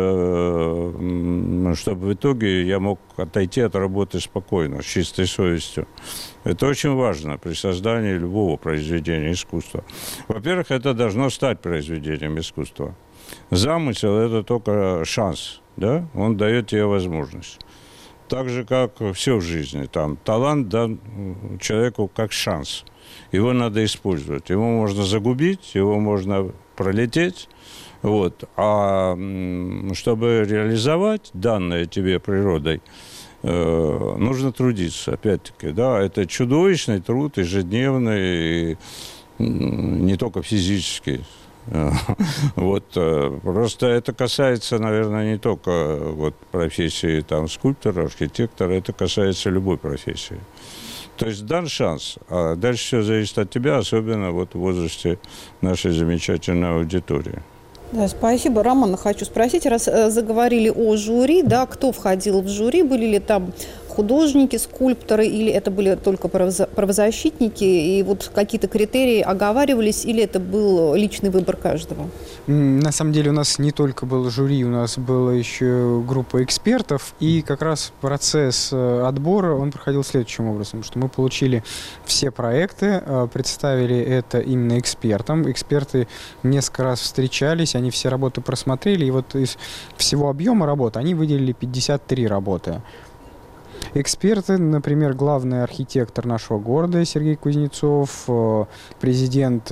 чтобы в итоге я мог отойти от работы спокойно, с чистой совестью. Это очень важно при создании любого произведения искусства. Во-первых, это должно стать произведением искусства. Замысел – это только шанс, да? Он дает тебе возможность. Так же, как все в жизни. Талант дан человеку как шанс. Его надо использовать. Его можно загубить, его можно пролететь. Вот. А чтобы реализовать данное тебе природой, нужно трудиться, опять-таки. Да? Это чудовищный труд, ежедневный, не только физический. Вот, просто это касается, наверное, не только вот профессии там, скульптора, архитектора, это касается любой профессии. То есть дан шанс, а дальше все зависит от тебя, особенно вот в возрасте нашей замечательной аудитории. Да, спасибо. Роман, хочу спросить, раз заговорили о жюри, да, кто входил в жюри, были ли там художники, скульпторы, или это были только правозащитники, и вот какие-то критерии оговаривались, или это был личный выбор каждого? На самом деле у нас не только было жюри, у нас была еще группа экспертов, и как раз процесс отбора, он проходил следующим образом, что мы получили все проекты, представили это именно экспертам. Эксперты несколько раз встречались, они все работы просмотрели, и вот из всего объема работы они выделили 53 работы. Эксперты, например, главный архитектор нашего города Сергей Кузнецов, президент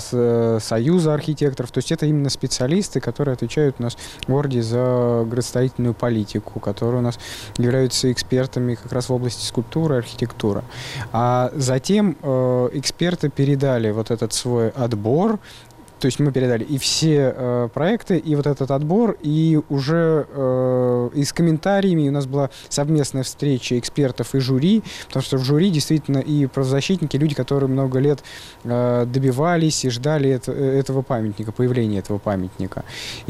Союза архитекторов. То есть это именно специалисты, которые отвечают у нас в городе за градостроительную политику, которые у нас являются экспертами как раз в области скульптуры и архитектуры. А затем эксперты передали вот этот свой отбор. То есть мы передали и все проекты, и вот этот отбор, и уже и с комментариями у нас была совместная встреча экспертов и жюри, потому что в жюри действительно и правозащитники, люди, которые много лет добивались и ждали этого памятника, появления этого памятника.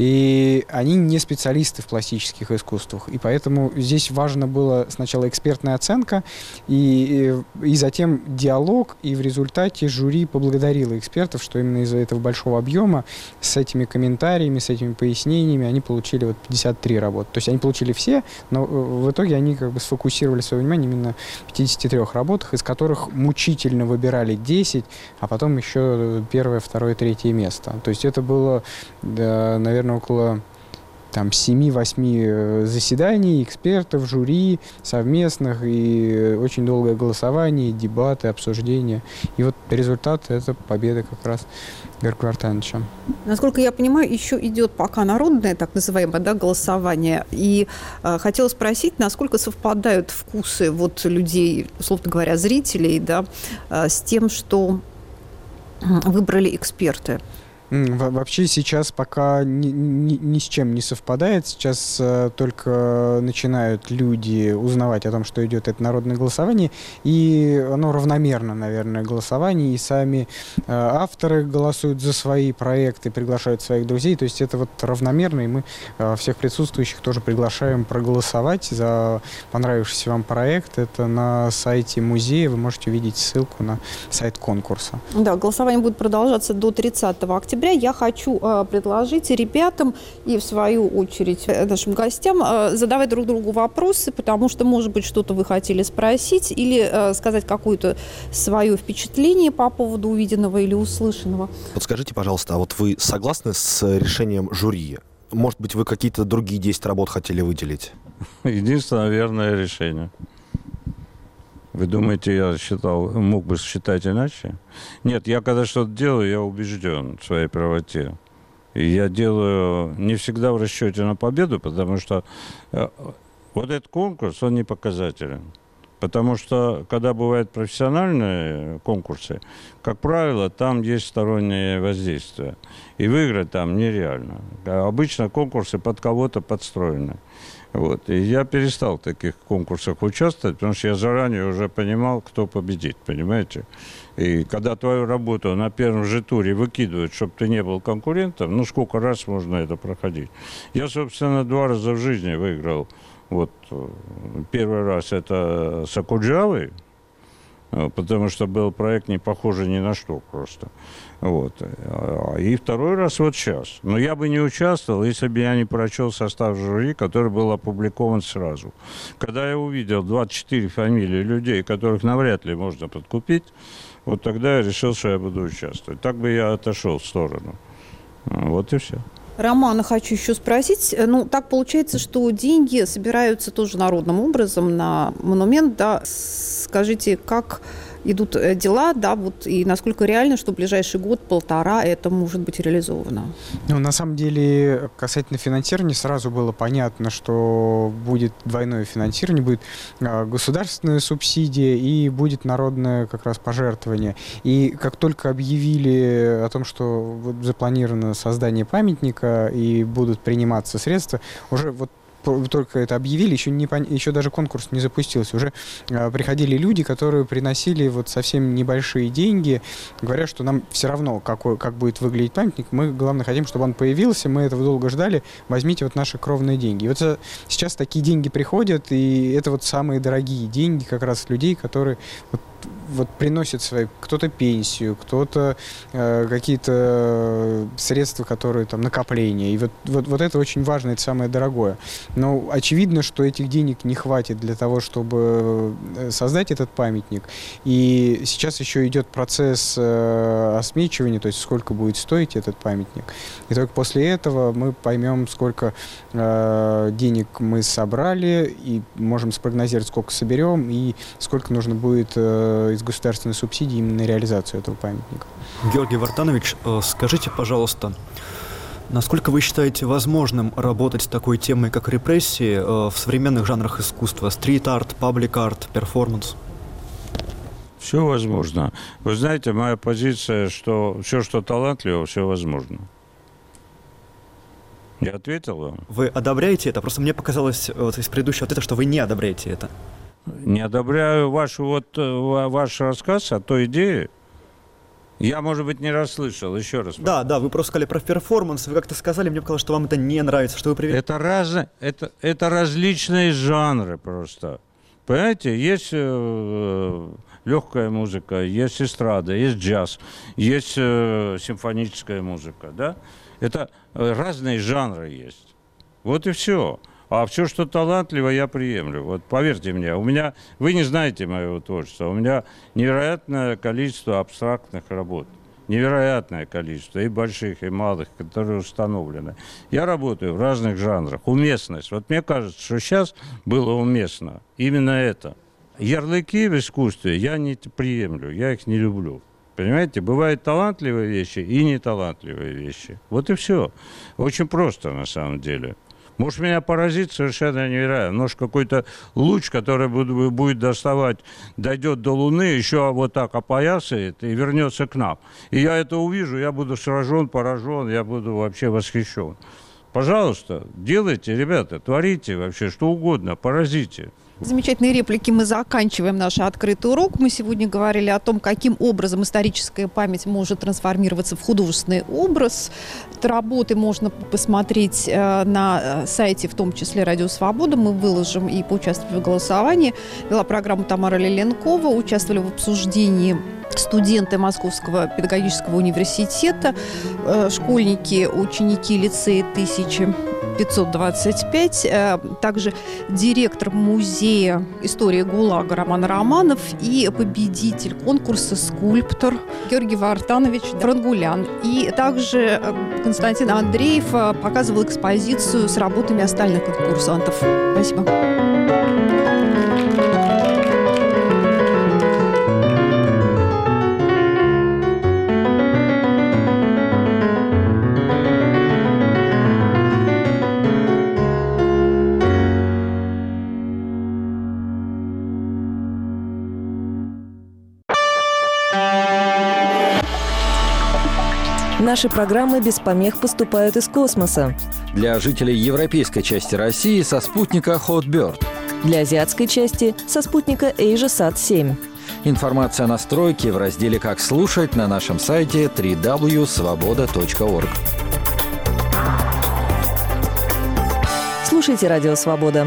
И они не специалисты в пластических искусствах, и поэтому здесь важно было сначала экспертная оценка, и затем диалог, и в результате жюри поблагодарило экспертов, что именно из-за этого большого объема, с этими комментариями, с этими пояснениями они получили вот 53 работы. То есть они получили все, но в итоге они как бы сфокусировали свое внимание именно на 53 работах, из которых мучительно выбирали 10, а потом еще первое, второе, третье место. То есть это было, да, наверное, около 7-8 заседаний экспертов, жюри совместных, и очень долгое голосование, дебаты, обсуждения. И вот результат – это победа как раз Георгия Вартановича. Насколько я понимаю, еще идет пока народное, так называемое, да, голосование. И хотела спросить, насколько совпадают вкусы вот людей, условно говоря, зрителей, да, с тем, что выбрали эксперты. Вообще сейчас пока ни с чем не совпадает. Сейчас только начинают люди узнавать о том, что идет это народное голосование. И оно равномерно, наверное, голосование. И сами авторы голосуют за свои проекты, приглашают своих друзей. То есть это вот равномерно. И мы всех присутствующих тоже приглашаем проголосовать за понравившийся вам проект. Это на сайте музея. Вы можете увидеть ссылку на сайт конкурса. Да, голосование будет продолжаться до 30 октября. Я хочу предложить ребятам и, в свою очередь, нашим гостям задавать друг другу вопросы, потому что, может быть, что-то вы хотели спросить или сказать какое-то свое впечатление по поводу увиденного или услышанного. Вот скажите, пожалуйста, а вот вы согласны с решением жюри? Может быть, вы какие-то другие 10 работ хотели выделить? Единственное верное решение. Вы думаете, я мог бы считать иначе? Нет, я когда что-то делаю, я убежден в своей правоте. И я делаю не всегда в расчете на победу, потому что вот этот конкурс, он не показателен. Потому что, когда бывают профессиональные конкурсы, как правило, там есть стороннее воздействие. И выиграть там нереально. Обычно конкурсы под кого-то подстроены. Вот. И я перестал в таких конкурсах участвовать, потому что я заранее уже понимал, кто победит, понимаете? И когда твою работу на первом же туре выкидывают, чтобы ты не был конкурентом, ну сколько раз можно это проходить? Я, собственно, 2 раза в жизни выиграл. Вот первый раз это с Окуджавой, потому что был проект не похожий ни на что просто. Вот. И второй раз вот сейчас. Но я бы не участвовал, если бы я не прочел состав жюри, который был опубликован сразу. Когда я увидел 24 фамилии людей, которых навряд ли можно подкупить, вот тогда я решил, что я буду участвовать. Так бы я отошел в сторону. Вот и все. Романа хочу еще спросить. Ну, так получается, что деньги собираются тоже народным образом на монумент. Да? Скажите, как идут дела, да, вот, и насколько реально, что в ближайший год-полтора это может быть реализовано? Ну, на самом деле, касательно финансирования, сразу было понятно, что будет двойное финансирование, будет государственная субсидия и будет народное как раз пожертвование. И как только объявили о том, что вот запланировано создание памятника и будут приниматься средства, уже вот только это объявили, еще даже конкурс не запустился. Уже приходили люди, которые приносили вот совсем небольшие деньги, говоря, что нам все равно, как будет выглядеть памятник, мы, главное, хотим, чтобы он появился, мы этого долго ждали, возьмите вот наши кровные деньги. И вот сейчас такие деньги приходят, и это вот самые дорогие деньги как раз людей, которые вот приносят свои, кто-то пенсию, кто-то какие-то средства, которые там накопления. И вот это очень важно, это самое дорогое. Но очевидно, что этих денег не хватит для того, чтобы создать этот памятник. И сейчас еще идет процесс осмечивания, то есть сколько будет стоить этот памятник. И только после этого мы поймем, сколько денег мы собрали, и можем спрогнозировать, сколько соберем, и сколько нужно будет из государственной субсидии именно на реализацию этого памятника. Георгий Вартанович, скажите, пожалуйста, насколько вы считаете возможным работать с такой темой, как репрессии, в современных жанрах искусства? Стрит-арт, паблик-арт, перформанс? Все возможно. Вы знаете, моя позиция, что все, что талантливо, все возможно. Я ответил вам? Вы одобряете это? Просто мне показалось вот из предыдущего ответа, что вы не одобряете это. Не одобряю ваш рассказ о той идее. Я, может быть, не расслышал. Еще раз. Да, вы просто сказали про перформанс. Вы как-то сказали, мне показалось, что вам это не нравится, что вы привели. Это различные жанры просто. Понимаете, есть легкая музыка, есть эстрада, есть джаз, есть симфоническая музыка, да? Это разные жанры есть. Вот и все. А все, что талантливо, я приемлю. Вот поверьте мне, вы не знаете моего творчества, у меня невероятное количество абстрактных работ. Невероятное количество, и больших, и малых, которые установлены. Я работаю в разных жанрах. Уместность. Вот мне кажется, что сейчас было уместно именно это. Ярлыки в искусстве я не приемлю, я их не люблю. Понимаете, бывают талантливые вещи и неталантливые вещи. Вот и все. Очень просто на самом деле. Может, меня поразит совершенно невероятно. Может, какой-то луч, который будет доставать, дойдет до Луны, еще вот так опоясает и вернется к нам. И я это увижу, я буду сражен, поражен, я буду вообще восхищен. Пожалуйста, делайте, ребята, творите вообще что угодно, поразите. Замечательные реплики. Мы заканчиваем наш открытый урок. Мы сегодня говорили о том, каким образом историческая память может трансформироваться в художественный образ. Работы можно посмотреть на сайте, в том числе «Радио Свобода». Мы выложим и поучаствовали в голосовании. Вела программу Тамара Лиленкова. Участвовали в обсуждении студенты Московского педагогического университета, школьники, ученики лицея 1525, также директор музея истории ГУЛАГа Роман Романов и победитель конкурса «Скульптор» Георгий Вартанович Франгулян. И также Константин Андреев показывал экспозицию с работами остальных конкурсантов. Спасибо. Наши программы без помех поступают из космоса. Для жителей европейской части России со спутника Hotbird. Для азиатской части со спутника AsiaSat-7. Информация о настройке в разделе «Как слушать» на нашем сайте www.svoboda.org. Слушайте «Радио Свобода».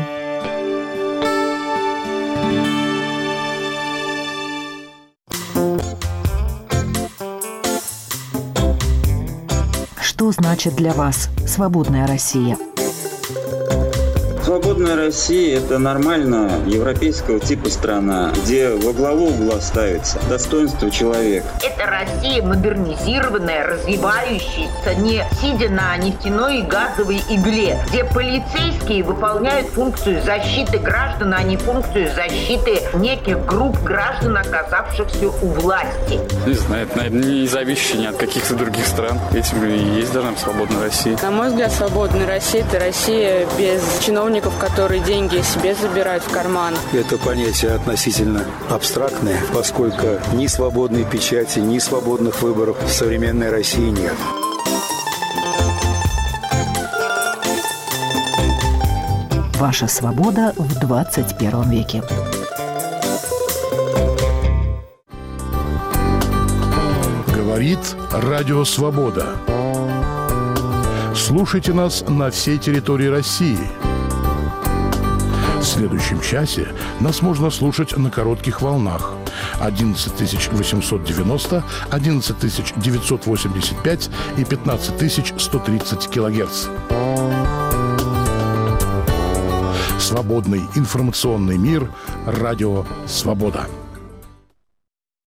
Что значит для вас «Свободная Россия»? свободная Россия – это нормальная европейского типа страна, где во главу угла ставится достоинство человека. Это Россия модернизированная, развивающаяся, не сидя на нефтяной и газовой игле, где полицейские выполняют функцию защиты граждан, а не функцию защиты неких групп граждан, оказавшихся у власти. Не знаю, это, наверное, не зависящее ни от каких-то других стран. Этим и есть должна быть свободная Россия. На мой взгляд, свободная Россия – это Россия без чиновников, которые деньги себе забирают в карман. Это понятие относительно абстрактное, поскольку ни свободной печати, ни свободных выборов в современной России нет. Ваша свобода в 21 веке. Говорит Радио Свобода. Слушайте нас на всей территории России. В следующем часе нас можно слушать на коротких волнах 11890, 11985 и 15130 килогерц. Свободный информационный мир. Радио Свобода.